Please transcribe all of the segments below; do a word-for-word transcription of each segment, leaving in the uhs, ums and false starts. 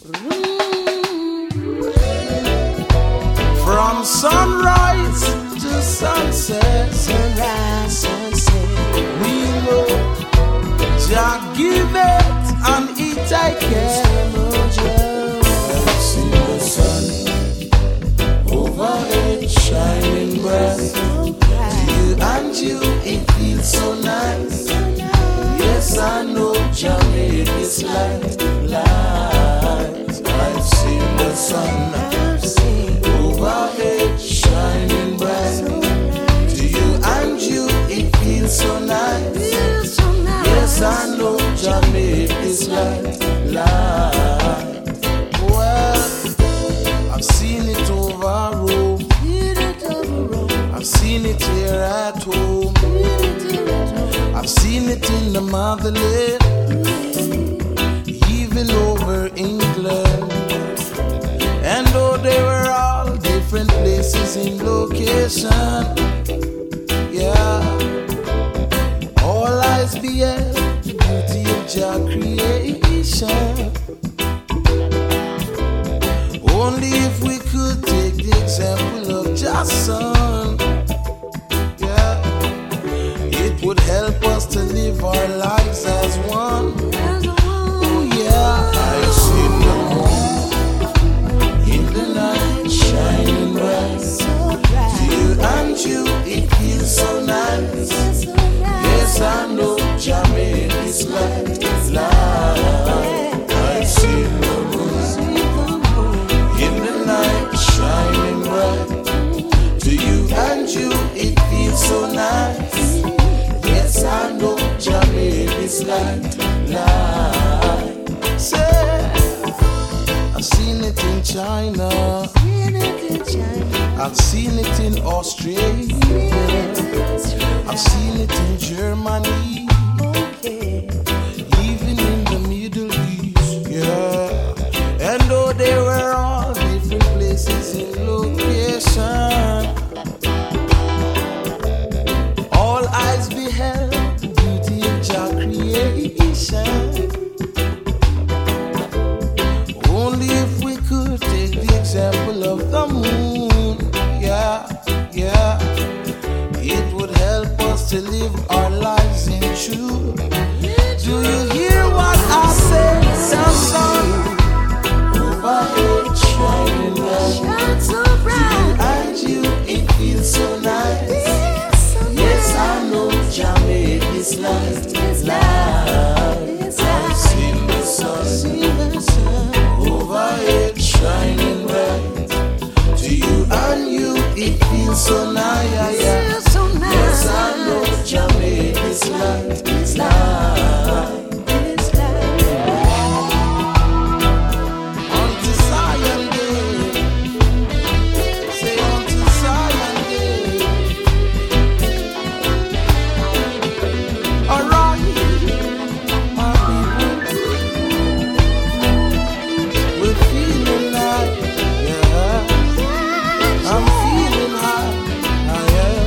From sunrise to sunset, sunrise, sunset, we know Jah give it and it I care. I've seen the sun overhead shining bright. You and you, it feels so nice. Yes, I know Jah made this light, light. I've seen the sun overhead shining bright. To you and you, it feels so nice. Yes, I know Jah made this light, light. Well, I've seen it over Rome. I've seen it here at home. I've seen it in the motherland, even over England. And though they were all different places in location, yeah, all eyes beheld the beauty of Jah creation. Only if we could take the example of Jah's son, yeah, it would help us to live our lives as one. Oh yeah, I've seen the moon in the night shining bright. To you and you, it feels so nice. Yes, I know Jah made this light, light. I've seen the moon in the night shining bright. To you and you, it feels so nice. Yes, I know Jah made this light, light. Say, I've seen it in China, I've seen it in Australia, I've seen it in Germany, even in the Middle East, yeah. And though they were all different places in location, all eyes beheld the beauty of Jah creation. Only if we could take the example of the moon, yeah, yeah, it would help us to live our lives in truth. Do you hear what I say? The sun overhead shining bright. To you and you, it feels so nice. Yes, I know Jah made this light, light. I've seen the sun overhead shining bright. To you and you, it feels so nice. Yes, I know Jah made this light, light. Unto Zion Gate, say unto Zion Gate. Alright, my people, we're feeling like, yeah, I'm feeling high, higher.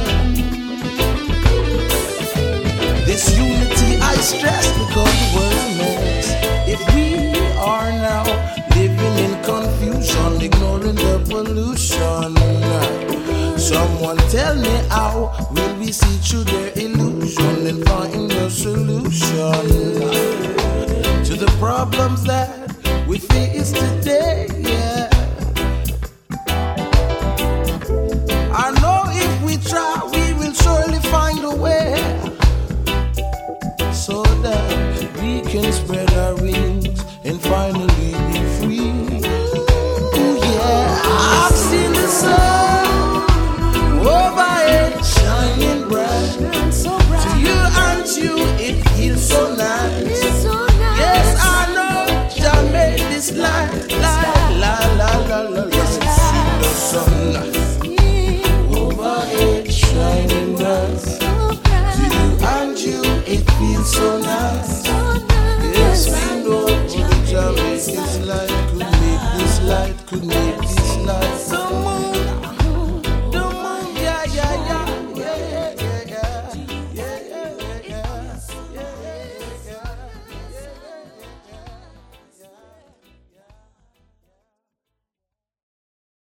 This unity I stress because the world's a mess. If we are now living in confusion, ignoring the pollution, someone tell me how will we see through their illusion and find a solution to the problems that we face today?